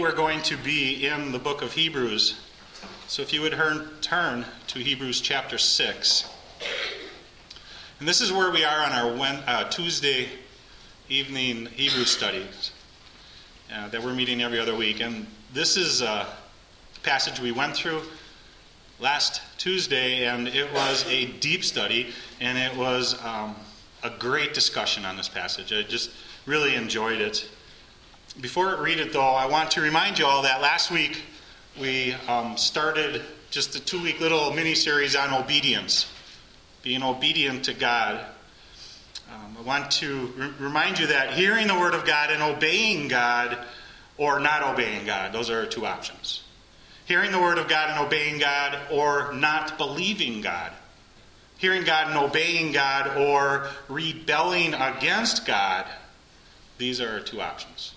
we're going to be in the book of Hebrews. So if you would turn to Hebrews chapter 6. And this is where we are on our Tuesday evening Hebrew studies that we're meeting every other week. And this is a passage we went through last Tuesday, and it was a deep study, and it was a great discussion on this passage. I just really enjoyed it. Before I read it, though, I want to remind you all that last week we started just a 2-week little mini-series on obedience, being obedient to God. I want to remind you that hearing the Word of God and obeying God or not obeying God, those are our two options. Hearing the Word of God and obeying God or not believing God. Hearing God and obeying God or rebelling against God, these are our two options.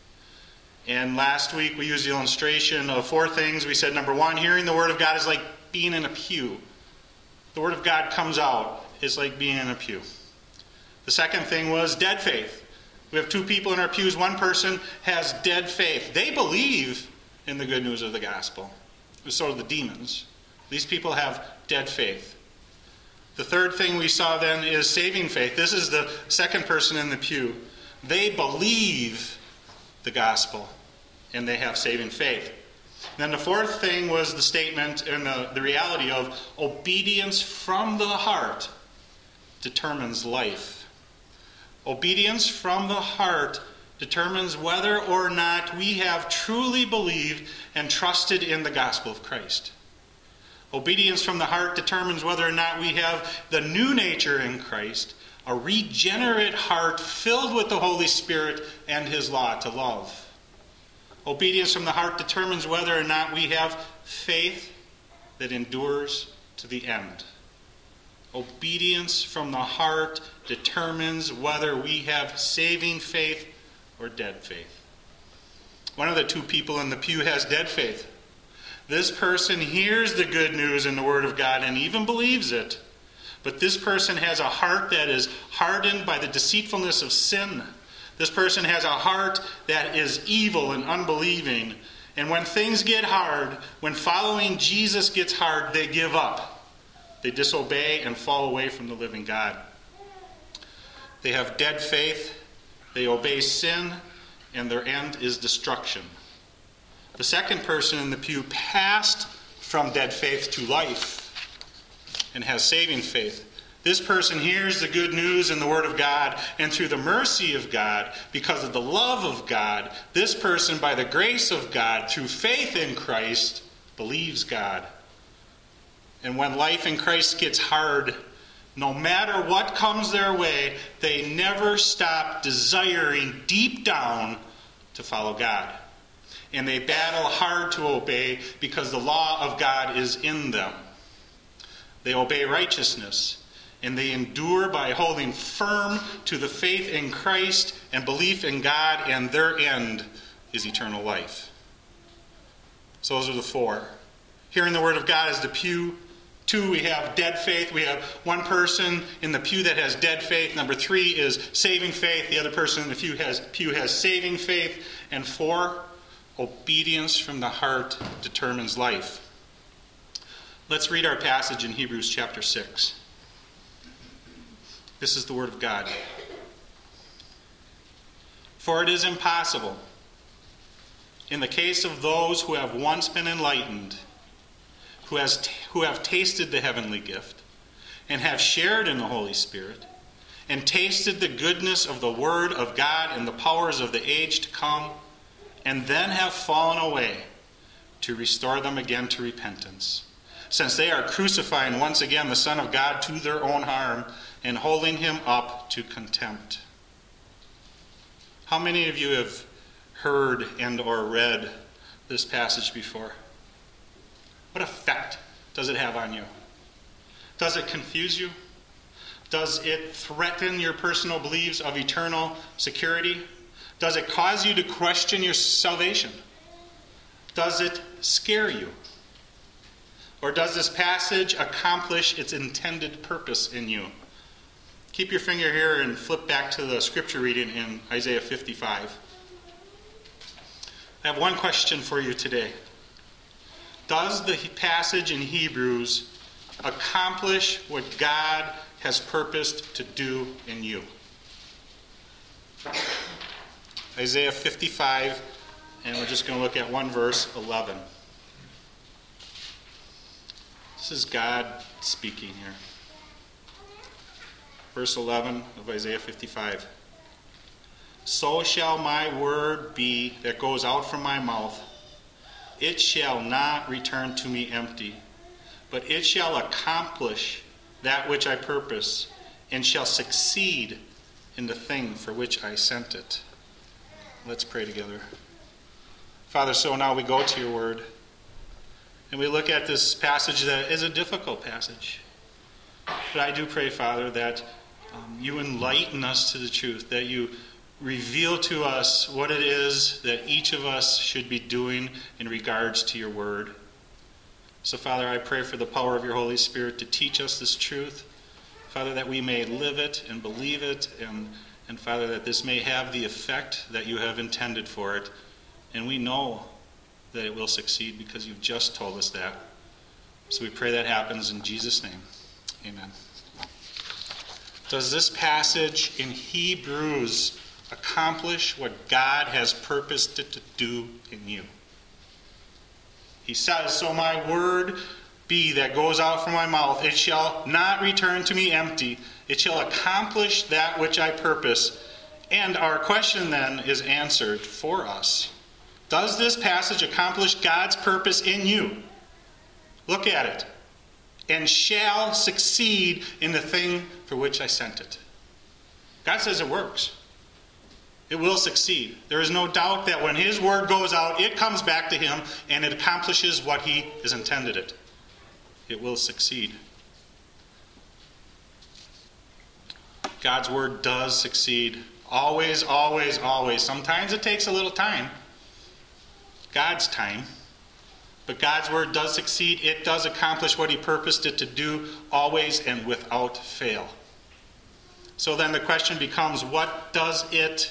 And last week we used the illustration of 4 things. We said, number 1, hearing the Word of God is like being in a pew. The Word of God comes out. It's like being in a pew. The second thing was dead faith. We have 2 people in our pews. One person has dead faith. They believe in the good news of the gospel. So do the demons. These people have dead faith. The third thing we saw then is saving faith. This is the second person in the pew. They believe the gospel, and they have saving faith. Then the fourth thing was the statement and the reality of obedience from the heart determines life. Obedience from the heart determines whether or not we have truly believed and trusted in the gospel of Christ. Obedience from the heart determines whether or not we have the new nature in Christ, a regenerate heart filled with the Holy Spirit and His law to love. Obedience from the heart determines whether or not we have faith that endures to the end. Obedience from the heart determines whether we have saving faith or dead faith. One of the 2 people in the pew has dead faith. This person hears the good news in the Word of God and even believes it. But this person has a heart that is hardened by the deceitfulness of sin. This person has a heart that is evil and unbelieving. And when things get hard, when following Jesus gets hard, they give up. They disobey and fall away from the living God. They have dead faith. They obey sin, and their end is destruction. The second person in the pew passed from dead faith to life and has saving faith. This person hears the good news in the Word of God, and through the mercy of God, because of the love of God, this person, by the grace of God, through faith in Christ, believes God. And when life in Christ gets hard, no matter what comes their way, they never stop desiring deep down to follow God. And they battle hard to obey because the law of God is in them. They obey righteousness, and they endure by holding firm to the faith in Christ and belief in God, and their end is eternal life. So those are the 4. Hearing the Word of God is the pew. 2, we have dead faith. We have one person in the pew that has dead faith. Number 3 is saving faith. The other person in the pew has saving faith. And 4, obedience from the heart determines life. Let's read our passage in Hebrews chapter 6. This is the Word of God. For it is impossible, in the case of those who have once been enlightened, who have tasted the heavenly gift, and have shared in the Holy Spirit, and tasted the goodness of the Word of God and the powers of the age to come, and then have fallen away, to restore them again to repentance, since they are crucifying once again the Son of God to their own harm, and holding Him up to contempt. How many of you have heard and or read this passage before? What effect does it have on you? Does it confuse you? Does it threaten your personal beliefs of eternal security? Does it cause you to question your salvation? Does it scare you? Or does this passage accomplish its intended purpose in you? Keep your finger here and flip back to the scripture reading in Isaiah 55. I have one question for you today. Does the passage in Hebrews accomplish what God has purposed to do in you? Isaiah 55, and we're just going to look at one verse, 11. This is God speaking here. Verse 11 of Isaiah 55. So shall my word be that goes out from my mouth. It shall not return to me empty, but it shall accomplish that which I purpose, and shall succeed in the thing for which I sent it. Let's pray together. Father, so now we go to your word, and we look at this passage that is a difficult passage. But I do pray, Father, that you enlighten us to the truth, that you reveal to us what it is that each of us should be doing in regards to your word. So, Father, I pray for the power of your Holy Spirit to teach us this truth. Father, that we may live it and believe it, and Father, that this may have the effect that you have intended for it. And we know that it will succeed because you've just told us that. So we pray that happens in Jesus' name. Amen. Does this passage in Hebrews accomplish what God has purposed it to do in you? He says, so my word be that goes out from my mouth, it shall not return to me empty. It shall accomplish that which I purpose. And our question then is answered for us. Does this passage accomplish God's purpose in you? Look at it. And shall succeed in the thing for which I sent it. God says it works. It will succeed. There is no doubt that when his word goes out, it comes back to him and it accomplishes what he has intended it. It will succeed. God's word does succeed. Always, always, always. Sometimes it takes a little time. God's time. But God's word does succeed. It does accomplish what he purposed it to do, always and without fail. So then the question becomes, what does it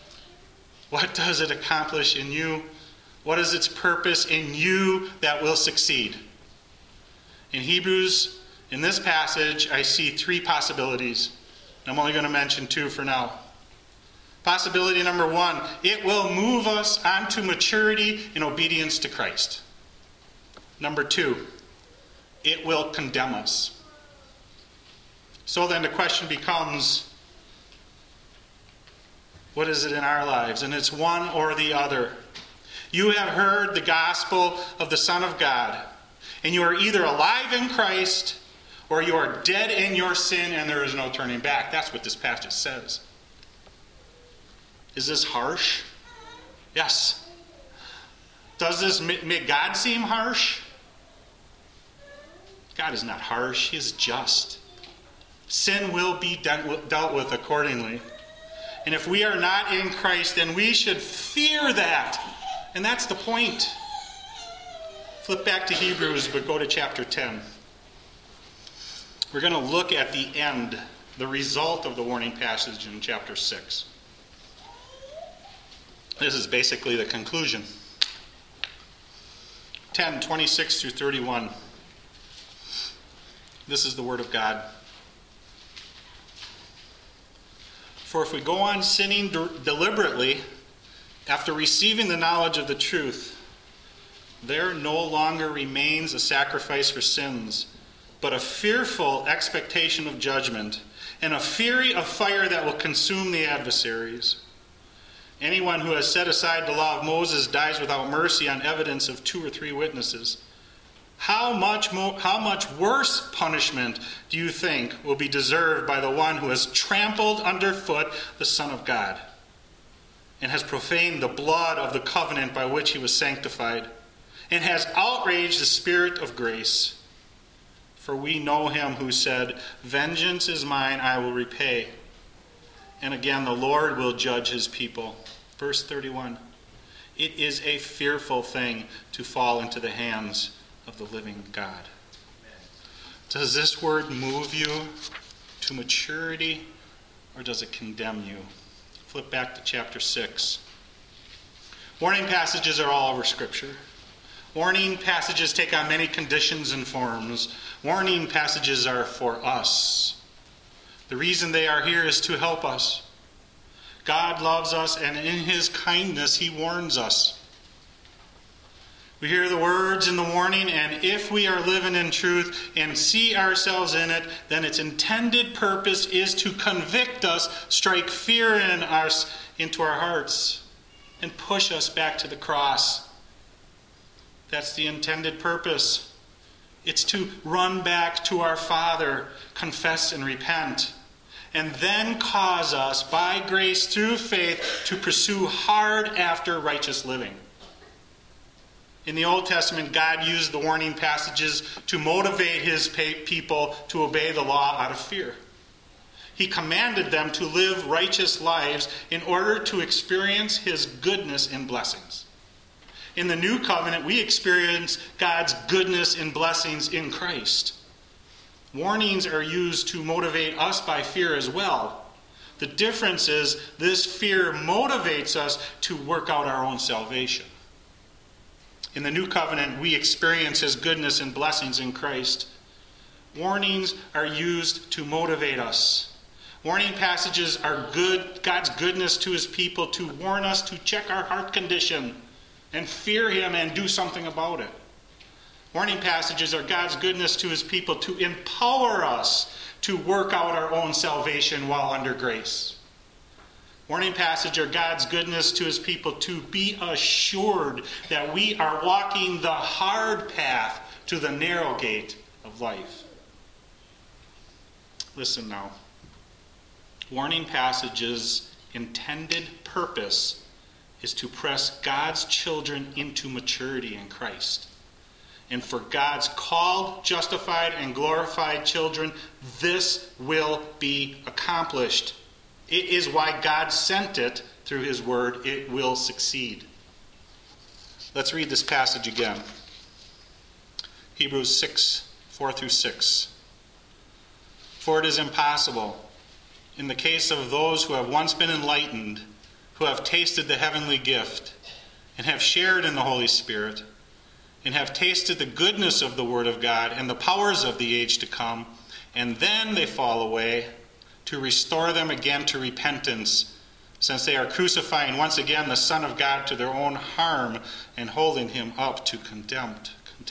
accomplish in you? What is its purpose in you that will succeed? In Hebrews, in this passage, I see three possibilities. I'm only going to mention two for now. Possibility number one, it will move us onto maturity in obedience to Christ. Number two, it will condemn us. So then the question becomes, what is it in our lives? And it's one or the other. You have heard the gospel of the Son of God, and you are either alive in Christ or you are dead in your sin and there is no turning back. That's what this passage says. Is this harsh? Yes. Does this make God seem harsh? God is not harsh. He is just. Sin will be dealt with accordingly. And if we are not in Christ, then we should fear that. And that's the point. Flip back to Hebrews, but go to chapter 10. We're going to look at the end, the result of the warning passage in chapter 6. This is basically the conclusion. 10:26 through 31. This is the word of God. For if we go on sinning deliberately after receiving the knowledge of the truth, there no longer remains a sacrifice for sins, but a fearful expectation of judgment and a fury of fire that will consume the adversaries. Anyone who has set aside the law of Moses dies without mercy on evidence of 2 or 3 witnesses. How much worse punishment do you think will be deserved by the one who has trampled underfoot the Son of God and has profaned the blood of the covenant by which he was sanctified and has outraged the Spirit of grace? For we know him who said, "Vengeance is mine, I will repay." And again, the Lord will judge his people. Verse 31. It is a fearful thing to fall into the hands of the living God. Does this word move you to maturity, or does it condemn you? Flip back to chapter 6. Warning passages are all over Scripture. Warning passages take on many conditions and forms. Warning passages are for us. The reason they are here is to help us. God loves us, and in His kindness, He warns us. We hear the words in the warning, and if we are living in truth and see ourselves in it, then its intended purpose is to convict us, strike fear into our hearts, and push us back to the cross. That's the intended purpose. It's to run back to our Father, confess and repent, and then cause us, by grace through faith, to pursue hard after righteous living. In the Old Testament, God used the warning passages to motivate His people to obey the law out of fear. He commanded them to live righteous lives in order to experience His goodness and blessings. In the New Covenant, we experience God's goodness and blessings in Christ. Warnings are used to motivate us by fear as well. The difference is this fear motivates us to work out our own salvation. In the New Covenant, we experience His goodness and blessings in Christ. Warnings are used to motivate us. Warning passages are God's goodness to His people to warn us to check our heart condition and fear Him and do something about it. Warning passages are God's goodness to His people to empower us to work out our own salvation while under grace. Warning passages are God's goodness to His people to be assured that we are walking the hard path to the narrow gate of life. Listen now. Warning passages' intended purpose is to press God's children into maturity in Christ. And for God's called, justified, and glorified children, this will be accomplished. It is why God sent it through His Word. It will succeed. Let's read this passage again. Hebrews 6, 4 through 6. For it is impossible, in the case of those who have once been enlightened, who have tasted the heavenly gift, and have shared in the Holy Spirit, and have tasted the goodness of the Word of God and the powers of the age to come, and then they fall away, to restore them again to repentance, since they are crucifying once again the Son of God to their own harm and holding Him up to contempt.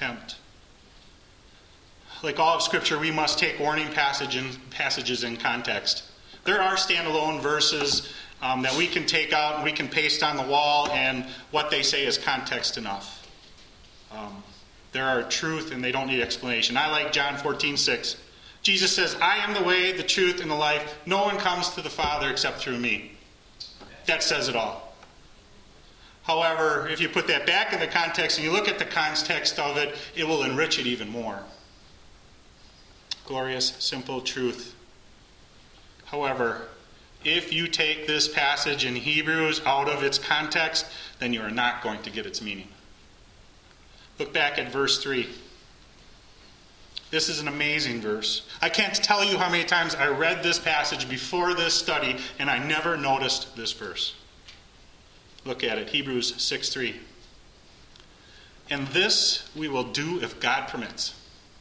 Like all of Scripture, we must take warning passages in context. There are standalone verses that we can take out and we can paste on the wall, and what they say is context enough. There are truth and they don't need explanation. I like John 14:6. Jesus says, I am the way, the truth, and the life. No one comes to the Father except through me. That says it all. However, if you put that back in the context and you look at the context of it, it will enrich it even more. Glorious, simple truth. However, if you take this passage in Hebrews out of its context, then you are not going to get its meaning. Look back at verse 3. This is an amazing verse. I can't tell you how many times I read this passage before this study and I never noticed this verse. Look at it, Hebrews 6:3. And this we will do if God permits.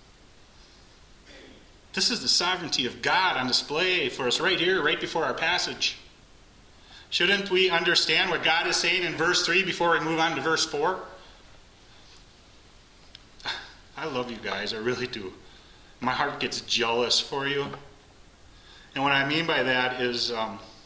This is the sovereignty of God on display for us right here, right before our passage. Shouldn't we understand what God is saying in verse 3 before we move on to verse 4? I love you guys, I really do. My heart gets jealous for you. And what I mean by that is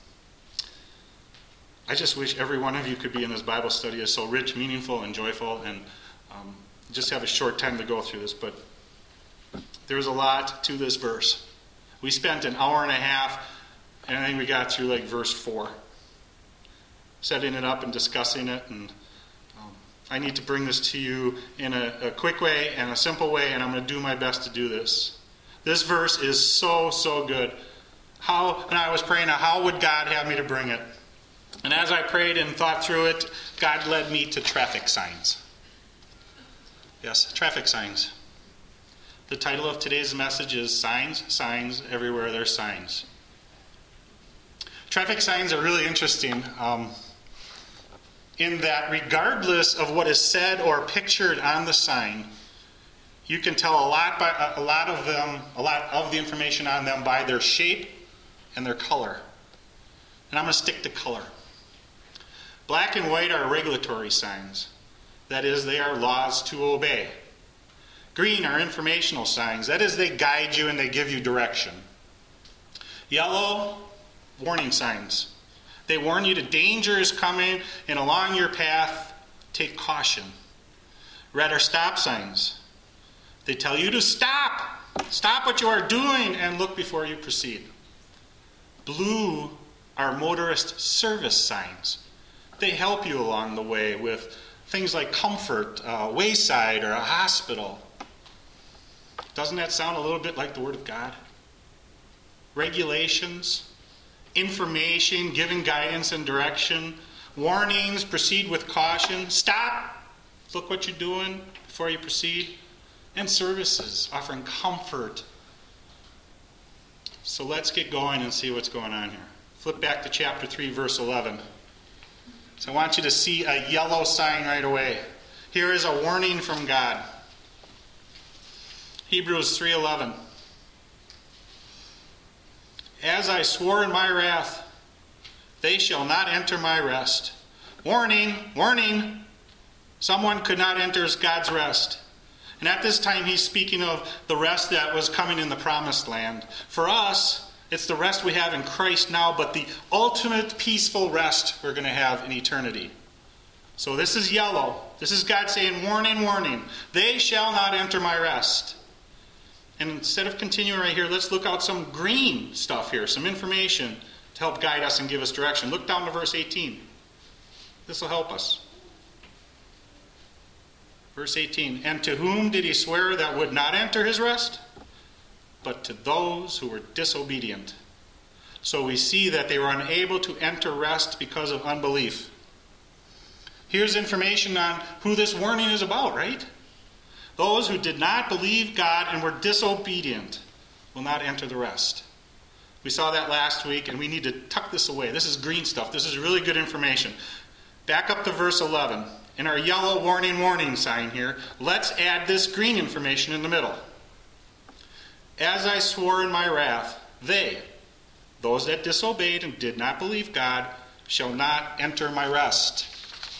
I just wish every one of you could be in this Bible study. It's so rich, meaningful, and joyful, and just have a short time to go through this. But there's a lot to this verse. We spent an hour and a half, and I think we got through like verse 4, setting it up and discussing it. And I need to bring this to you in a quick way and a simple way, and I'm going to do my best to do this. This verse is so, so good. And I was praying, how would God have me to bring it? And as I prayed and thought through it, God led me to traffic signs. Yes, traffic signs. The title of today's message is Signs, Signs, Everywhere There's Signs. Traffic signs are really interesting. in that regardless of what is said or pictured on the sign, you can tell a lot of the information on them by their shape and their color. And I'm going to stick to color. Black and white are regulatory signs. That is, they are laws to obey. Green are informational signs. That is, they guide you and they give you direction. Yellow, warning signs. They warn you that danger is coming and along your path, take caution. Red are stop signs. They tell you to stop. Stop what you are doing and look before you proceed. Blue are motorist service signs. They help you along the way with things like comfort, wayside, or a hospital. Doesn't that sound a little bit like the Word of God? Regulations, information, giving guidance and direction, warnings, proceed with caution, stop, look what you're doing before you proceed, and services, offering comfort. So let's get going and see what's going on here. Flip back to chapter 3, verse 11. So I want you to see a yellow sign right away. Here is a warning from God. Hebrews 3:11. As I swore in my wrath, they shall not enter my rest. Warning, warning. Someone could not enter God's rest. And at this time he's speaking of the rest that was coming in the promised land. For us, it's the rest we have in Christ now, but the ultimate peaceful rest we're going to have in eternity. So this is yellow. This is God saying, warning, warning. They shall not enter my rest. And instead of continuing right here, let's look out some green stuff here, some information to help guide us and give us direction. Look down to verse 18. This will help us. Verse 18, and to whom did he swear that would not enter his rest? But to those who were disobedient. So we see that they were unable to enter rest because of unbelief. Here's information on who this warning is about, right? Those who did not believe God and were disobedient will not enter the rest. We saw that last week, and we need to tuck this away. This is green stuff. This is really good information. Back up to verse 11. In our yellow warning sign here, let's add this green information in the middle. As I swore in my wrath, they, those that disobeyed and did not believe God, shall not enter my rest.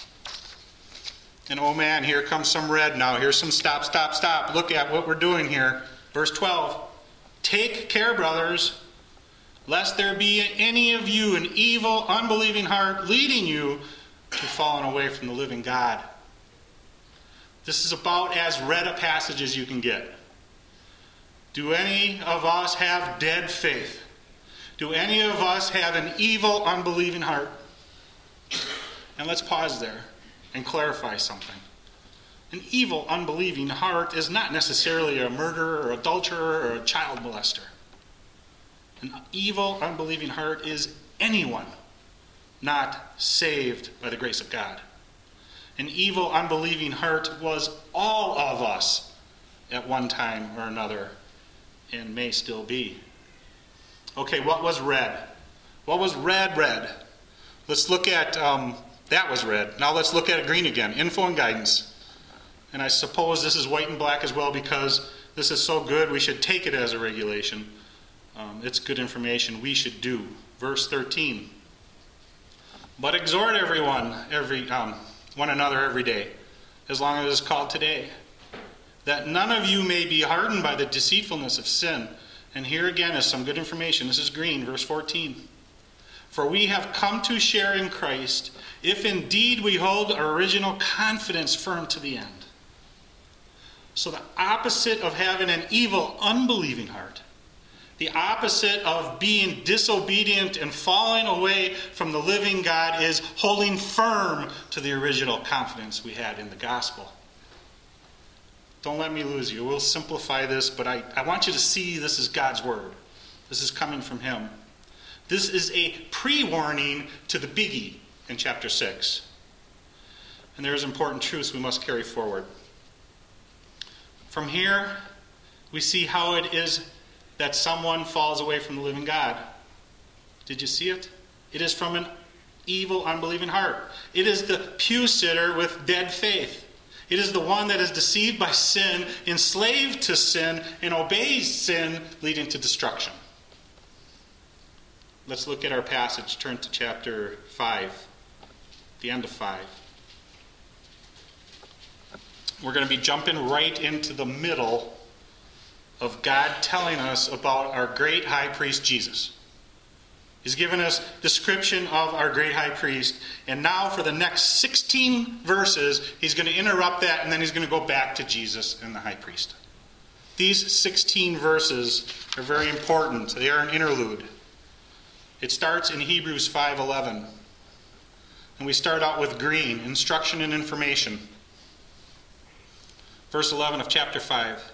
And oh man, here comes some red now. Here's some stop. Look at what we're doing here. Verse 12. Take care, brothers, lest there be in any of you an evil, unbelieving heart leading you to fallen away from the living God. This is about as red a passage as you can get. Do any of us have dead faith? Do any of us have an evil, unbelieving heart? And let's pause there and clarify something. An evil, unbelieving heart is not necessarily a murderer or adulterer or a child molester. An evil, unbelieving heart is anyone not saved by the grace of God. An evil, unbelieving heart was all of us at one time or another and may still be. Okay, what was red? What was red? Let's look at, that was red. Now let's look at green again, info and guidance. And I suppose this is white and black as well because this is so good we should take it as a regulation. It's good information we should do. Verse 13. But exhort one another every day, as long as it is called today, that none of you may be hardened by the deceitfulness of sin. And here again is some good information. This is green, verse 14. For we have come to share in Christ, if indeed we hold our original confidence firm to the end. So the opposite of having an evil, unbelieving heart, the opposite of being disobedient and falling away from the living God is holding firm to the original confidence we had in the gospel. Don't let me lose you. We'll simplify this, but I want you to see this is God's word. This is coming from him. This is a pre-warning to the biggie in chapter 6. And there's important truths we must carry forward. From here, we see how it is that someone falls away from the living God. Did you see it? It is from an evil, unbelieving heart. It is the pew sitter with dead faith. It is the one that is deceived by sin, enslaved to sin, and obeys sin, leading to destruction. Let's look at our passage. Turn to chapter 5, the end of 5. We're going to be jumping right into the middle of God telling us about our great high priest Jesus. He's given us description of our great high priest, and now for the next 16 verses, he's going to interrupt that, and then he's going to go back to Jesus and the high priest. These 16 verses are very important. They are an interlude. It starts in Hebrews 5:11, and we start out with green, instruction and information. Verse 11 of chapter 5.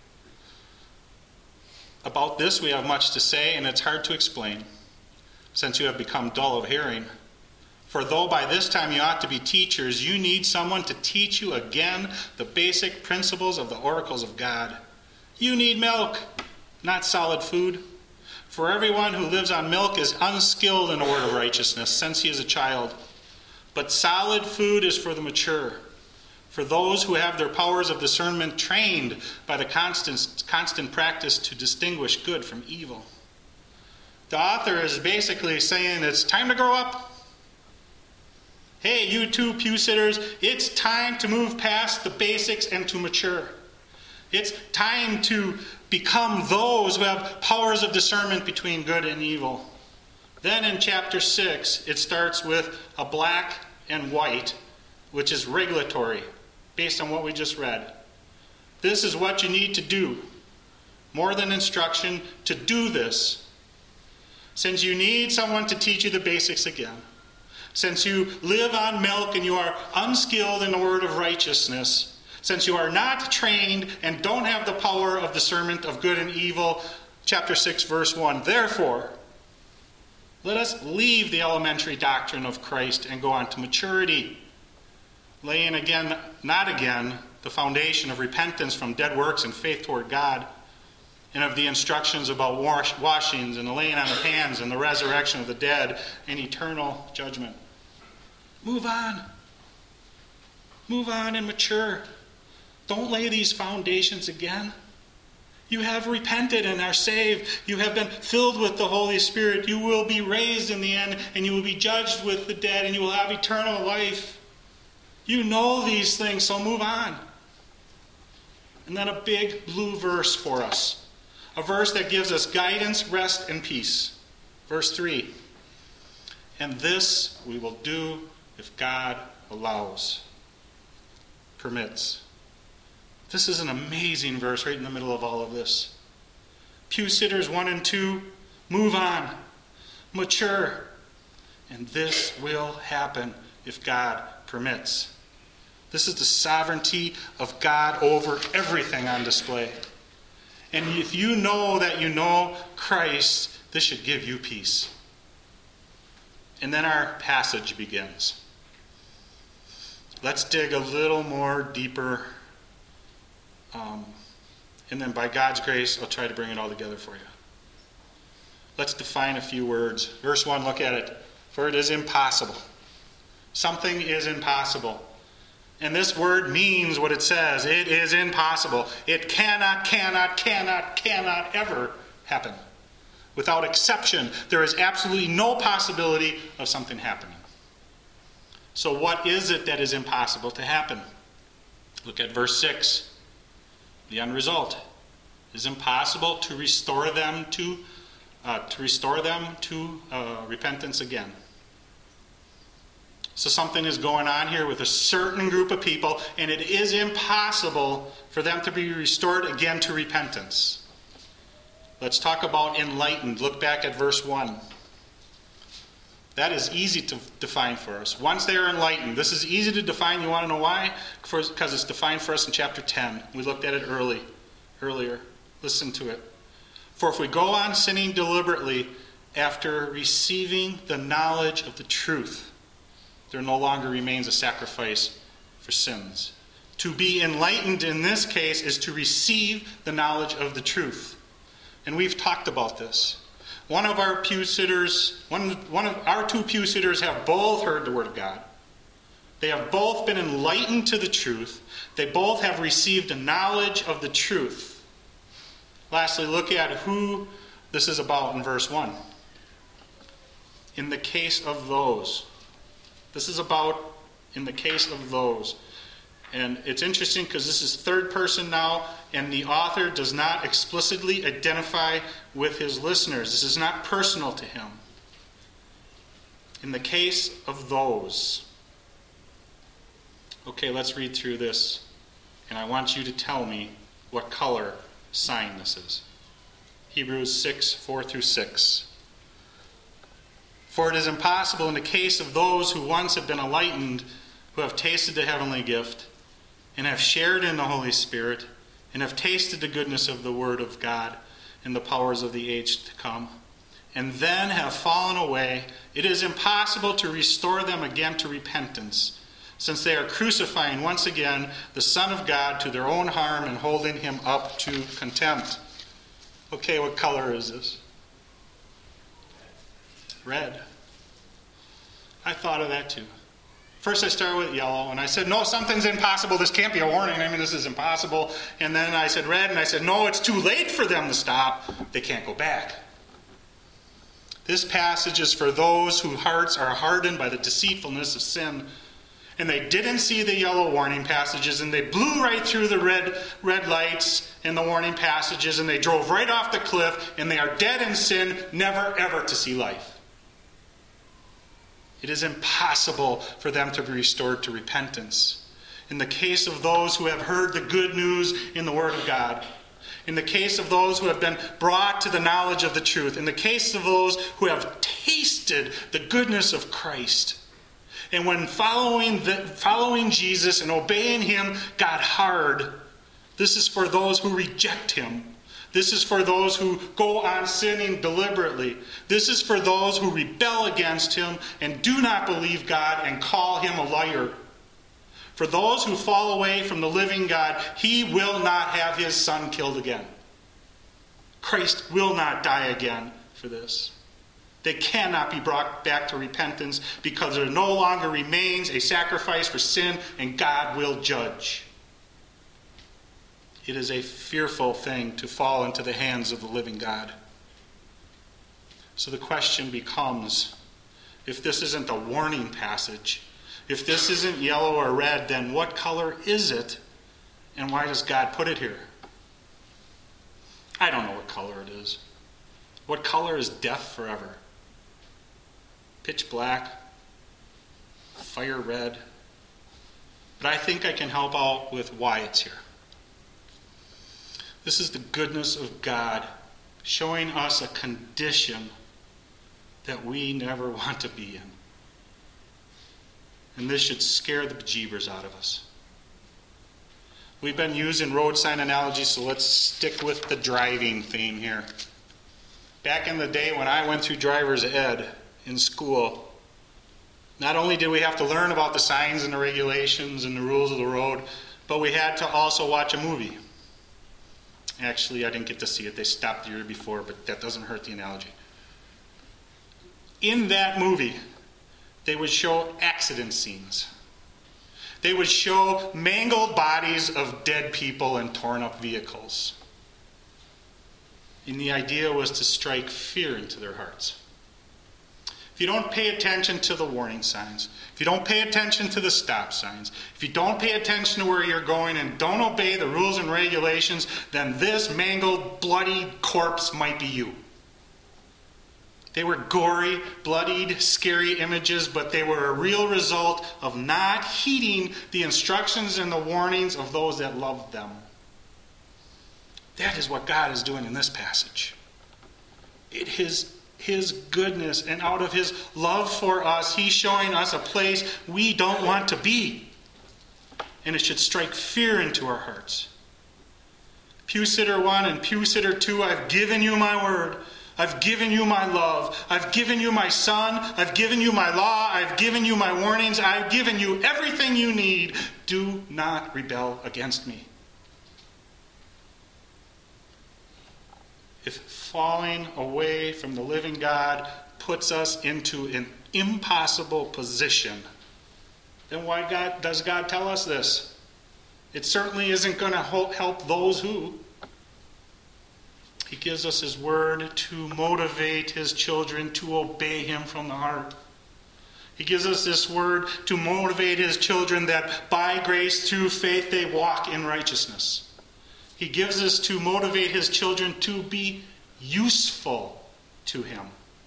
About this we have much to say, and it's hard to explain, since you have become dull of hearing. For though by this time you ought to be teachers, you need someone to teach you again the basic principles of the oracles of God. You need milk, not solid food. For everyone who lives on milk is unskilled in the word of righteousness, since he is a child. But solid food is for the mature, for those who have their powers of discernment trained by the constant practice to distinguish good from evil. The author is basically saying it's time to grow up. Hey, you two pew sitters, it's time to move past the basics and to mature. It's time to become those who have powers of discernment between good and evil. Then in chapter 6, it starts with a black and white, which is regulatory, based on what we just read. This is what you need to do. More than instruction, to do this. Since you need someone to teach you the basics again. Since you live on milk and you are unskilled in the word of righteousness. Since you are not trained and don't have the power of discernment of good and evil. Chapter 6, verse 1. Therefore, let us leave the elementary doctrine of Christ and go on to maturity. Laying not again, the foundation of repentance from dead works and faith toward God, and of the instructions about washings and the laying on of hands and the resurrection of the dead and eternal judgment. Move on. Move on and mature. Don't lay these foundations again. You have repented and are saved. You have been filled with the Holy Spirit. You will be raised in the end, and you will be judged with the dead, and you will have eternal life. You know these things, so move on. And then a big blue verse for us. A verse that gives us guidance, rest, and peace. Verse 3. And this we will do if God allows, permits. This is an amazing verse right in the middle of all of this. Pew sitters 1 and 2, move on, mature. And this will happen if God permits. This is the sovereignty of God over everything on display. And if you know that you know Christ, this should give you peace. And then our passage begins. Let's dig a little more deeper. And then by God's grace, I'll try to bring it all together for you. Let's define a few words. Verse 1, look at it. For it is impossible. Something is impossible. And this word means what it says. It is impossible. It cannot ever happen. Without exception, there is absolutely no possibility of something happening. So what is it that is impossible to happen? Look at verse 6. The end result. It is impossible to restore them to repentance again. So something is going on here with a certain group of people, and it is impossible for them to be restored again to repentance. Let's talk about enlightened. Look back at verse 1. That is easy to define for us. Once they are enlightened, this is easy to define. You want to know why? Because it's defined for us in chapter 10. We looked at it earlier. Listen to it. For if we go on sinning deliberately after receiving the knowledge of the truth, there no longer remains a sacrifice for sins. To be enlightened in this case is to receive the knowledge of the truth. And we've talked about this. One of our pew sitters, one of our two pew sitters have both heard the Word of God. They have both been enlightened to the truth. They both have received a knowledge of the truth. Lastly, look at who this is about in verse 1. In the case of those. This is about in the case of those. And it's interesting because this is third person now, and the author does not explicitly identify with his listeners. This is not personal to him. In the case of those. Okay, let's read through this. And I want you to tell me what color sign this is. Hebrews 6, 4 through 6. For it is impossible in the case of those who once have been enlightened, who have tasted the heavenly gift, and have shared in the Holy Spirit, and have tasted the goodness of the Word of God and the powers of the age to come, and then have fallen away, it is impossible to restore them again to repentance, since they are crucifying once again the Son of God to their own harm and holding him up to contempt. Okay, what color is this? Red. I thought of that too. First I started with yellow, and I said, no, something's impossible. This can't be a warning. I mean, this is impossible. And then I said red, and I said, no, it's too late for them to stop. They can't go back. This passage is for those whose hearts are hardened by the deceitfulness of sin. And they didn't see the yellow warning passages, and they blew right through the red lights and the warning passages, and they drove right off the cliff, and they are dead in sin, never ever to see life. It is impossible for them to be restored to repentance. In the case of those who have heard the good news in the Word of God, in the case of those who have been brought to the knowledge of the truth, in the case of those who have tasted the goodness of Christ, and when following Jesus and obeying him got hard, this is for those who reject him. This is for those who go on sinning deliberately. This is for those who rebel against him and do not believe God and call him a liar. For those who fall away from the living God, he will not have his Son killed again. Christ will not die again for this. They cannot be brought back to repentance because there no longer remains a sacrifice for sin, and God will judge. It is a fearful thing to fall into the hands of the living God. So the question becomes, if this isn't a warning passage, if this isn't yellow or red, then what color is it, and why does God put it here? I don't know what color it is. What color is death forever? Pitch black? Fire red? But I think I can help out with why it's here. This is the goodness of God showing us a condition that we never want to be in. And this should scare the bejeebers out of us. We've been using road sign analogies, so let's stick with the driving theme here. Back in the day when I went through driver's ed in school, not only did we have to learn about the signs and the regulations and the rules of the road, but we had to also watch a movie. Actually, I didn't get to see it. They stopped the year before, but that doesn't hurt the analogy. In that movie, they would show accident scenes. They would show mangled bodies of dead people and torn up vehicles. And the idea was to strike fear into their hearts. If you don't pay attention to the warning signs, if you don't pay attention to the stop signs, if you don't pay attention to where you're going and don't obey the rules and regulations, then this mangled, bloody corpse might be you. They were gory, bloodied, scary images, but they were a real result of not heeding the instructions and the warnings of those that loved them. That is what God is doing in this passage. It is His goodness, and out of His love for us, He's showing us a place we don't want to be. And it should strike fear into our hearts. Pew Sitter 1 and Pew Sitter 2, I've given you my word. I've given you my love. I've given you my Son. I've given you my law. I've given you my warnings. I've given you everything you need. Do not rebel against me. if falling away from the living God puts us into an impossible position, then why does God tell us this? It certainly isn't going to help those who. He gives us his word to motivate his children to obey him from the heart. He gives us this word to motivate his children that by grace through faith they walk in righteousness. He gives us to motivate his children to be useful to him.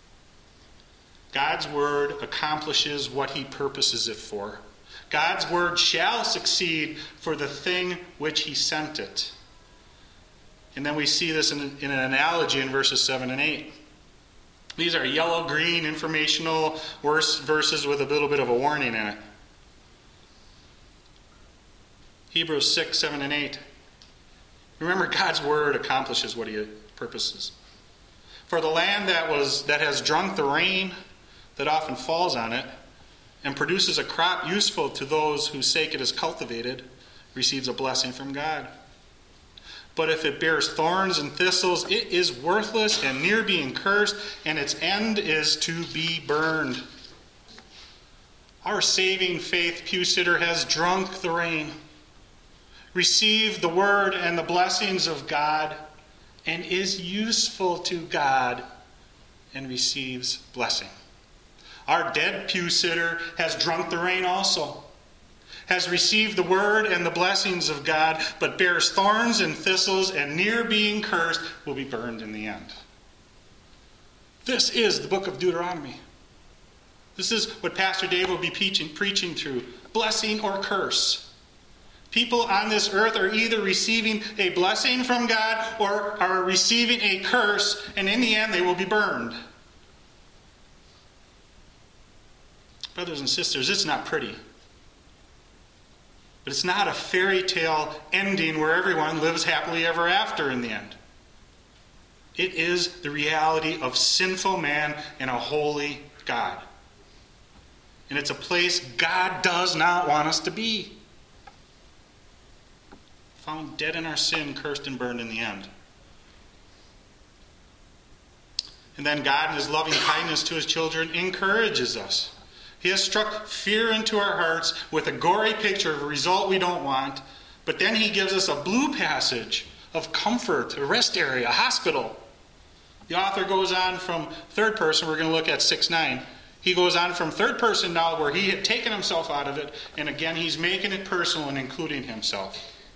God's word accomplishes what he purposes it for. God's word shall succeed for the thing which he sent it. And then we see this in an analogy in verses 7 and 8. These are yellow-green informational verses with a little bit of a warning in it. Hebrews 6, 7, and 8. Remember, God's word accomplishes what he purposes. For the land that has drunk the rain that often falls on it, and produces a crop useful to those whose sake it is cultivated, receives a blessing from God. But if it bears thorns and thistles, it is worthless and near being cursed, and its end is to be burned. Our saving faith, pew sitter, has drunk the rain, received the word and the blessings of God, and is useful to God and receives blessing. Our dead pew sitter has drunk the rain also, has received the word and the blessings of God, but bears thorns and thistles, and near being cursed, will be burned in the end. This is the book of Deuteronomy. This is what Pastor Dave will be preaching through, blessing or curse. People on this earth are either receiving a blessing from God or are receiving a curse, and in the end they will be burned. Brothers and sisters, it's not pretty. But it's not a fairy tale ending where everyone lives happily ever after in the end. It is the reality of sinful man and a holy God. And it's a place God does not want us to be. Found dead in our sin, cursed and burned in the end. And then God, in his loving kindness to his children, encourages us. He has struck fear into our hearts with a gory picture of a result we don't want, but then he gives us a blue passage of comfort, a rest area, a hospital. The author goes on from third person, we're going to look at 6:9. He goes on from third person now where he had taken himself out of it, and again he's making it personal and including himself.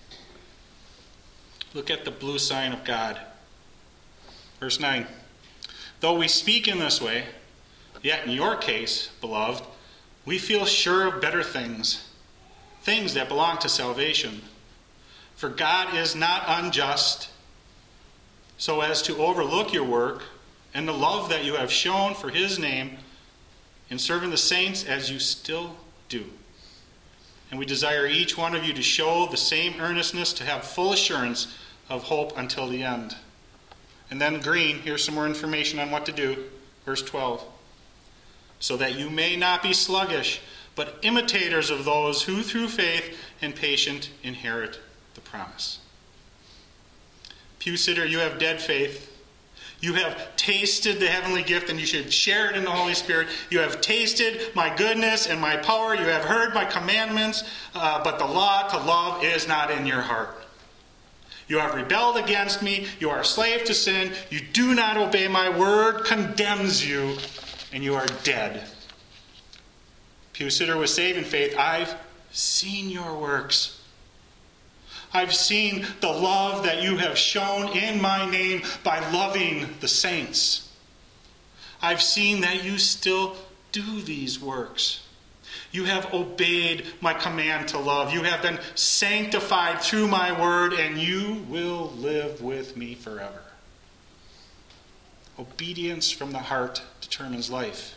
Look at the blue sign of God. Verse 9. Though we speak in this way, yet in your case, beloved, we feel sure of better things, things that belong to salvation. For God is not unjust, so as to overlook your work and the love that you have shown for his name in serving the saints as you still do. And we desire each one of you to show the same earnestness, to have full assurance of hope until the end. And then green, here's some more information on what to do. Verse 12. So that you may not be sluggish, but imitators of those who through faith and patience inherit the promise. Pew sitter, you have dead faith. You have tasted the heavenly gift, and you should share it in the Holy Spirit. You have tasted my goodness and my power. You have heard my commandments, but the law to love is not in your heart. You have rebelled against me. You are a slave to sin. You do not obey my word, condemns you, and you are dead. Pew sitter with saving faith, I've seen your works. I've seen the love that you have shown in my name by loving the saints. I've seen that you still do these works. You have obeyed my command to love. You have been sanctified through my word, and you will live with me forever. Obedience from the heart determines life.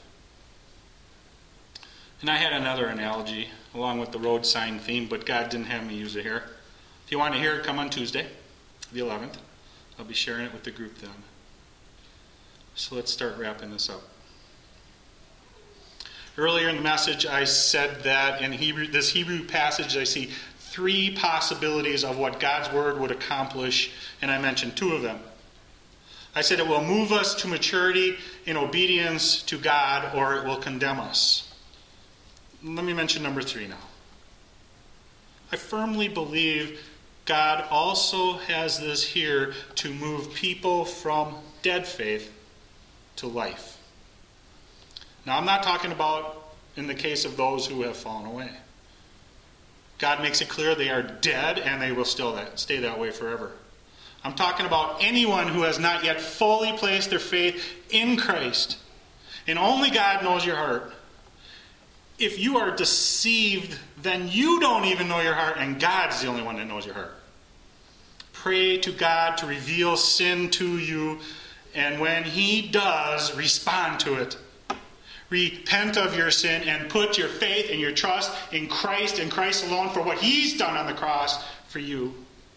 And I had another analogy along with the road sign theme, but God didn't have me use it here. If you want to hear it, come on Tuesday, the 11th. I'll be sharing it with the group then. So let's start wrapping this up. Earlier in the message, I said that in this Hebrew passage, I see 3 possibilities of what God's word would accomplish, and I mentioned 2 of them. I said it will move us to maturity in obedience to God, or it will condemn us. Let me mention number 3 now. I firmly believe God also has this here to move people from dead faith to life. Now, I'm not talking about in the case of those who have fallen away. God makes it clear they are dead and they will still stay that way forever. I'm talking about anyone who has not yet fully placed their faith in Christ. And only God knows your heart. If you are deceived, then you don't even know your heart, and God's the only one that knows your heart. Pray to God to reveal sin to you, and when He does, respond to it. Repent of your sin and put your faith and your trust in Christ and Christ alone for what He's done on the cross for you.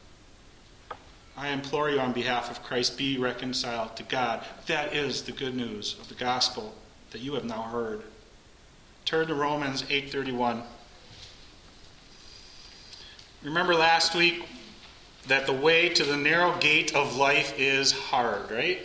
I implore you on behalf of Christ, be reconciled to God. That is the good news of the gospel that you have now heard. Turn to Romans 8:31. Remember last week that the way to the narrow gate of life is hard, right?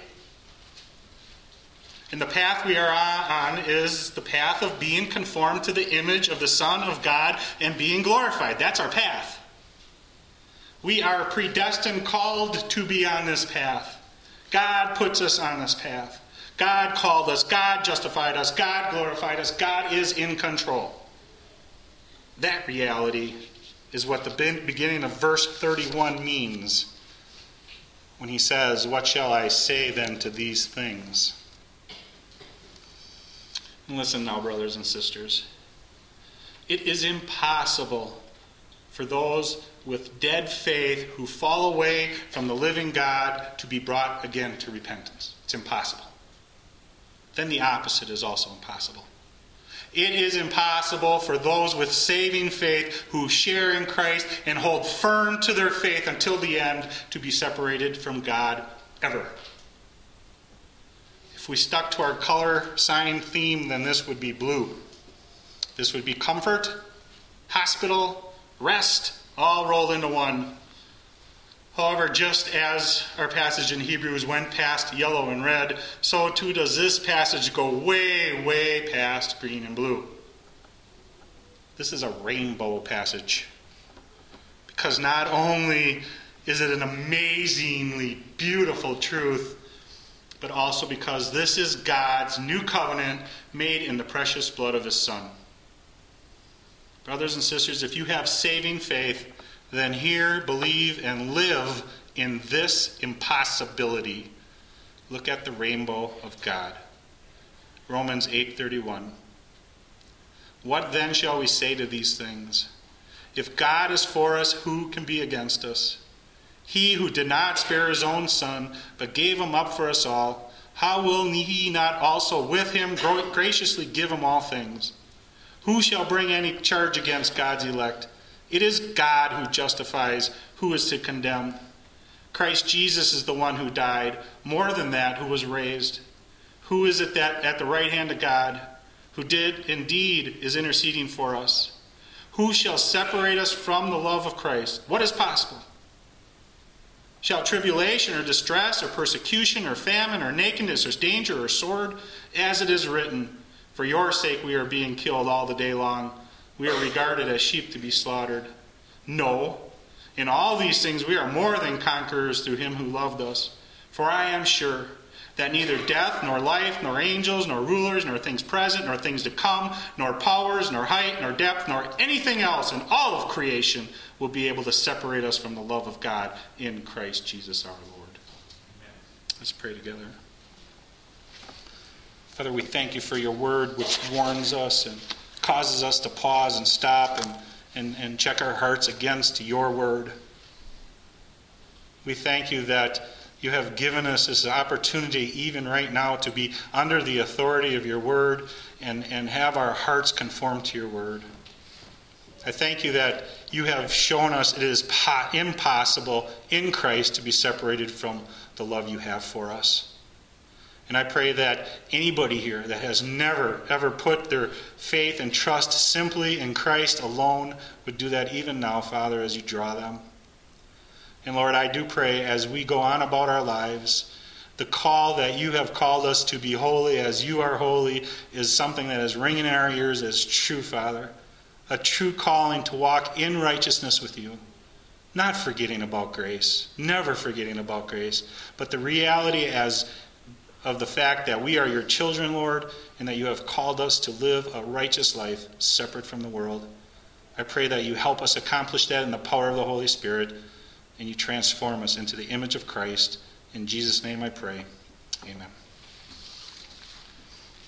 And the path we are on is the path of being conformed to the image of the Son of God and being glorified. That's our path. We are predestined, called to be on this path. God puts us on this path. God called us. God justified us. God glorified us. God is in control. That reality is what the beginning of verse 31 means when he says, "What shall I say then to these things?" Listen now, brothers and sisters. It is impossible for those with dead faith who fall away from the living God to be brought again to repentance. It's impossible. Then the opposite is also impossible. It is impossible for those with saving faith who share in Christ and hold firm to their faith until the end to be separated from God ever. If we stuck to our color sign theme, then this would be blue. This would be comfort, hospital, rest, all rolled into one. However, just as our passage in Hebrews went past yellow and red, so too does this passage go way, way past green and blue. This is a rainbow passage. Because not only is it an amazingly beautiful truth, but also because this is God's new covenant made in the precious blood of His Son. Brothers and sisters, if you have saving faith, then hear, believe, and live in this impossibility. Look at the rainbow of God. Romans 8:31. What then shall we say to these things? If God is for us, who can be against us? He who did not spare His own Son, but gave Him up for us all, how will He not also with Him graciously give Him all things? Who shall bring any charge against God's elect? It is God who justifies. Who is to condemn? Christ Jesus is the one who died, more than that, who was raised. Who is it that at the right hand of God, who did indeed is interceding for us? Who shall separate us from the love of Christ? What is possible? Shall tribulation or distress or persecution or famine or nakedness or danger or sword? As it is written, for your sake we are being killed all the day long. We are regarded as sheep to be slaughtered. No, in all these things we are more than conquerors through Him who loved us. For I am sure that neither death, nor life, nor angels, nor rulers, nor things present, nor things to come, nor powers, nor height, nor depth, nor anything else in all of creation will be able to separate us from the love of God in Christ Jesus our Lord. Amen. Let's pray together. Father, we thank You for Your word, which warns us and causes us to pause and stop and check our hearts against Your word. We thank You that You have given us this opportunity even right now to be under the authority of Your word and have our hearts conform to Your word. I thank You that You have shown us it is impossible in Christ to be separated from the love You have for us. And I pray that anybody here that has never, ever put their faith and trust simply in Christ alone would do that even now, Father, as You draw them. And Lord, I do pray as we go on about our lives The call that you have called us to be holy as you are holy is something that is ringing in our ears as true, Father. A true calling to walk in righteousness with you. Not forgetting about grace, never forgetting about grace, but the reality of the fact that we are your children, Lord, and that you have called us to live a righteous life separate from the world. I pray that you help us accomplish that in the power of the Holy Spirit, and you transform us into the image of Christ. In Jesus' name I pray. Amen.